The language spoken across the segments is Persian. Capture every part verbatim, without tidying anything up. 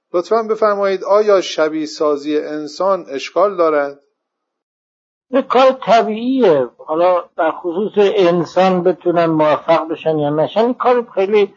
لطفاً بفرمایید آیا شبیه سازی انسان اشکال دارد؟ یه کار طبیعیه. حالا در خصوص انسان بتونن موفق بشن یا نشن، این کار خیلی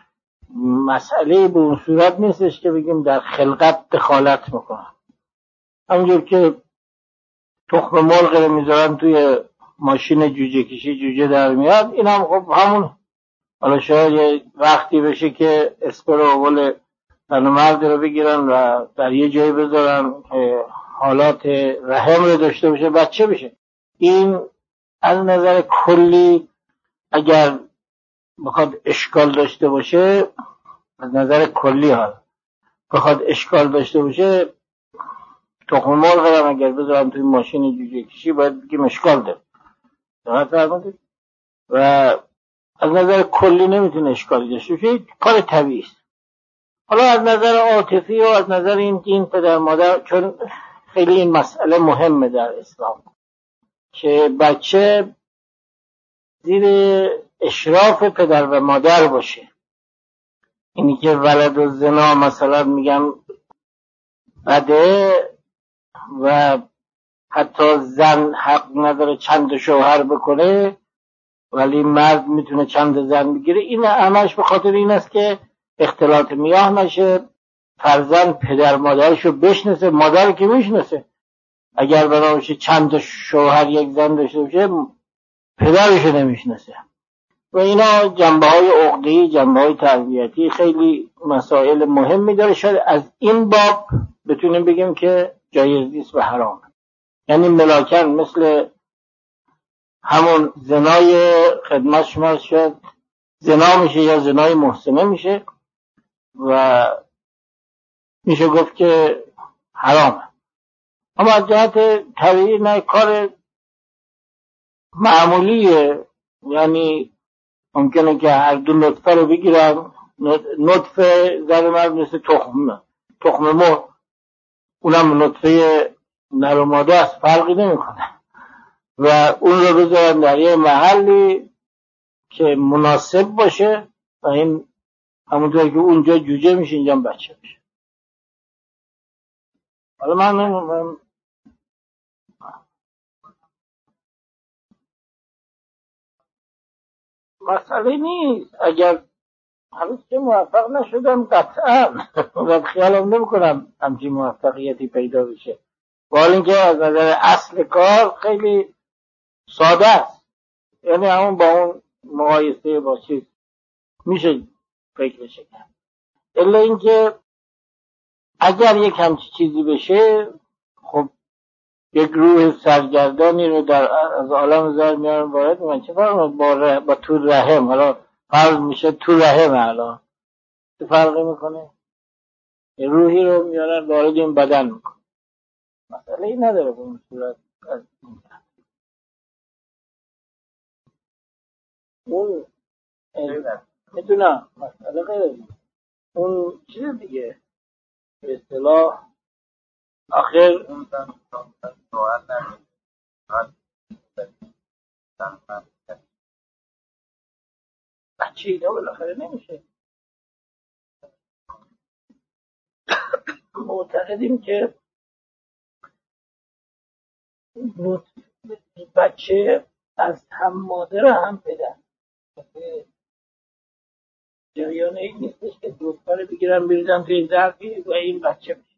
مسئله به اون صورت نیستش که بگیم در خلقت دخالت میکنن. همونجور که تخم مرغ رو میذارن توی ماشین جوجه کشی، جوجه در میاد، این هم خب همون. حالا شاید یه وقتی بشه که اسپروول زن و مرد رو بگیرن و در یه جایی بذارن که حالات رحم رو داشته باشه، بچه بشه. این از نظر کلی اگر بخواد اشکال داشته باشه، از نظر کلی ها بخواد اشکال داشته باشه، تخم مرغ رو اگر بذارن توی ماشین جوجه کشی باید بگیم اشکال داره. دقت فرمودید؟ و از نظر کلی نمیتونه اشکالی داشته باشه، کار طبیعی است. حالا از نظر عاطفی و از نظر این که این پدر مادر، چون خیلی این مسئله مهمه در اسلام که بچه زیر اشراف پدر و مادر باشه. اینی که ولد و زنا مثلا میگن بده و حتی زن حق نداره چند شوهر بکنه ولی مرد میتونه چند زن بگیره، این همش به خاطر این است که اختلاط میاه نشه، فرزند پدر مادرشو بشناسه. مادر که میشناسه، اگر بنابراشه چند شوهر یک زن داشته باشه پدرشو نمیشناسه. و اینا جنبه های عقده‌ای، جنبه های تربیتی، خیلی مسائل مهمی داره. شاید از این باب بتونیم بگیم که جایز نیست و حرام. یعنی ملاکن مثل همون زنای خدمت شما شد زنا میشه یا زنای محسنه میشه و میشه گفت که حرامه. اما از جهت طبیعی نه، کار معمولیه. یعنی ممکنه که هر دو نطفه رو بگیرن، نطفه زن مرد مثل تخم تخم مرغ، اونم نطفه نر و ماده است، فرقی نمیکنه و اون رو بذارن در یه محلی که مناسب باشه و این همونطور که اونجا جوجه میشه اینجا بچه میشه. حالا من من مسئله نیست. اگر هنوز که موفق نشدم قطعا و خیالم نمی کنم همچین موفقیتی پیدا بشه، ولی اینکه از نظر اصل کار خیلی ساده است. یعنی همون با اون مقایسه با چیز میشه فکرش کرد. الا اینکه اگر یک همچین چیزی بشه، خب یک روح سرگردانی رو در از عالم زر میارن وارد میکنن. چه فرق با, با تو رحم، حالا فرض میشه تو رحم، الان چه فرقی میکنه؟ روحی رو میارن وارد این بدن میکنن، مسئله ای نداره به اون صورت. از اون میدونم مسئله غیره، اون چیز دیگه به اصطلاح آخر اون بچه اینا بالاخره نمیشه. معتقدیم که بچه از هم مادر هم پدر، جریان این نیستش که دوتا رو بگیرن بریزن توی ظرفی و این بچه میشه،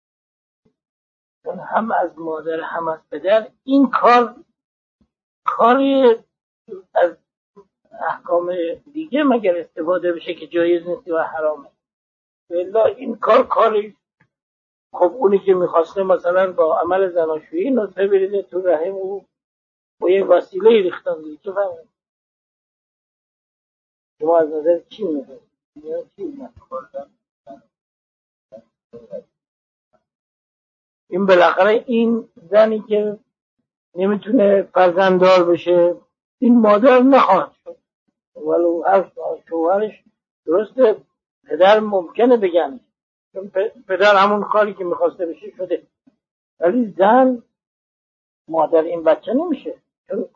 چون هم از مادر هم از پدر. این کار کاری از احکام دیگه مگر استفاده بشه که جایز نیست و حرامه. بلا این کار کاری، خب اونی که میخواسته مثلا با عمل زناشویی نطفه بریزه تو رحم او با یک وسیله ریختن دیگه، چه فهمید؟ شما از نظر چی میگه؟ این بالاخره این زنی که نمیتونه فرزنددار بشه، این مادر نخواهد شد ولو هر شوهرش. درسته پدر ممکنه بگن چون پدر همون کاری که میخواسته بشه شده، ولی زن مادر این بچه نمیشه. چون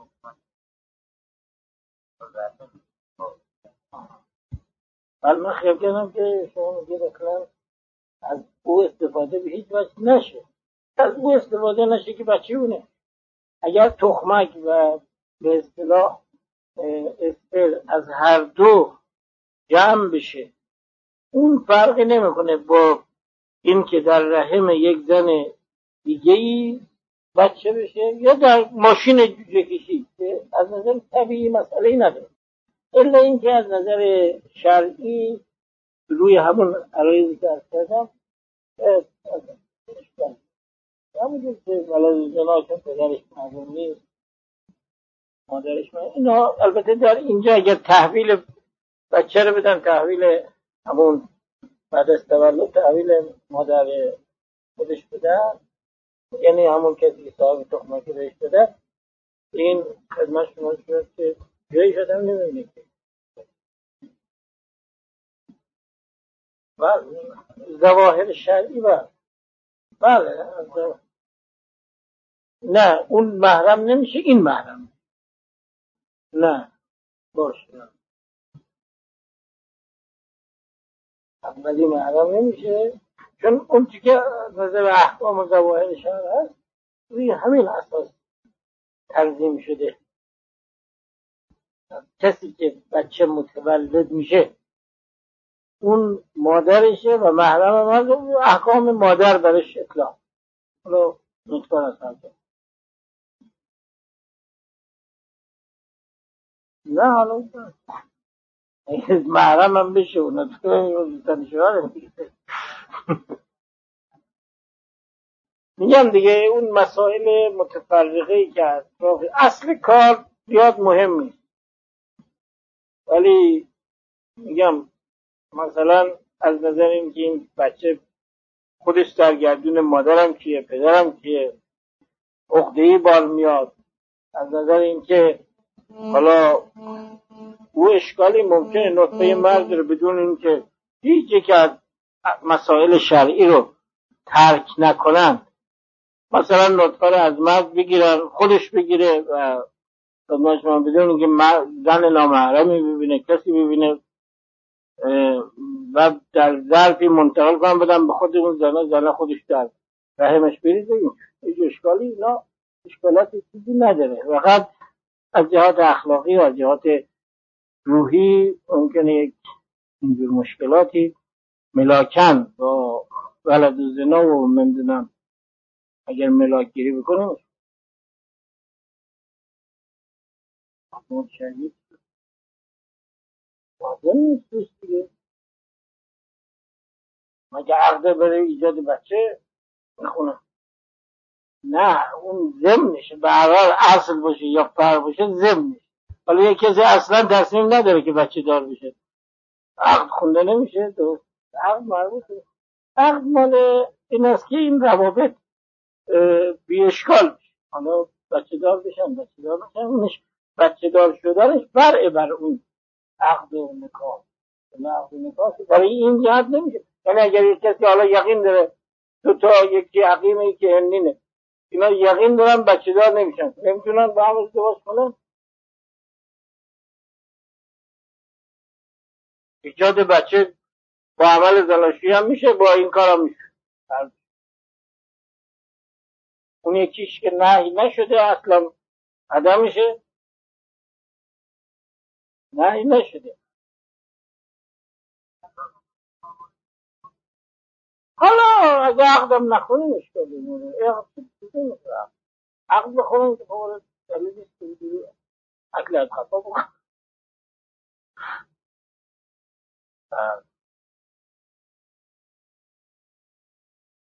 ولی من خیال کردم که شما میگه مثلا از او استفاده به هیچ وجه نشه، از او استفاده نشه که بچه اونه. اگر تخمک و به اصطلاح اسپر از هر دو جمع بشه، اون فرقی نمیکنه با این که در رحم یک زن دیگه‌ای بچه بشه یا در ماشین جوجه کشی، که از نظر طبیعی مسئله‌ای نداره، الا اینکه از نظر شرعی روی همون عرایزی که از کردم همونجور که ولد زنا چون پدرش معلوم نیست مادرش معلوم، اینا البته در اینجا اگر تحویل بچه رو بدن، تحویل همون بعد از تولد تحویل مادر خودش بدن، یعنی همون کسی که صاحب تخمکی بهش بده، این خدمت شما شد که جایی شدم نمیبینه که و ظواهر شرعی و بله نه اون محرم نمیشه، این محرم نه باشه، اولی محرم نمیشه، چون اون چی که نظر احکام و ظواهر شرع هست روی همین اساس تنظیم شده. کسی که بچه متولد میشه اون مادرشه و محرم مادر، احکام مادر برش اطلاق. حالا نطفه هست هست نه حالا محرم هم بشه و نطفه تنشوار میگه. میگم دیگه اون مسائل متفرقه‌ای که اطراف اصل کار زیاد مهم نیست، ولی میگم مثلا از نظر این که این بچه خودش سرگردون مادرم کیه پدرم کیه عقده‌ای بار میاد، از نظر این که حالا او اشکالی ممکنه نطفه مرد رو بدون این که هیچ یک از مسائل شرعی رو ترک نکنن، مثلا نطفه رو از مرد بگیرن خودش بگیره و خدمت شما بدون اینکه زن نامحرمی ببینه کسی ببینه و در ظرفی منتقل کنم بدم به خود اون زنه، زنه خودش در رحمش بریزه، هیچ اشکالی اینا اشکالاتی چیزی نداره. فقط از جهات اخلاقی و از جهات روحی ممکنه یک اینجور مشکلاتی ملاکن با ولد زنا و نمیدونم اگر ملاک گیری بکنه اون شدید لازم نیستش دیگه، مگه عقده برای ایجاد بچه میخونه؟ نه اون ضمنشه، به هر حال اصل باشه یا فرع باشه ضمنشه. حالا یک کسی اصلا تصمیم نداره که بچه دار بشه، عقد خونده نمیشه، درست عقد مربوطه، عقد مال این است که این روابط بی اشکال بشه، حالا بچه دار بشن بچه دار بشن اونش بچه دار شدنش فرع بر اون عقد و نکاح، عقد و نکاح برای این جهت نمیشه. یعنی اگر یک کسی حالا یقین داره دو تا یکی عقیمه یکی هنینه اینا یقین دارن بچه دار نمیشن، نمیتونن با هم ازدواج کنن، ایجاد بچه با عمل زناشویی هم میشه، با این کار هم میشه. اون یکیش که نهی نشده اصلا عدم میشه، نهی نشده. حالا اگه عقدم نخونیم اشکال میمونه، عقد بخونیم که خورد دلیل نیست اکل از خطا بخونیم.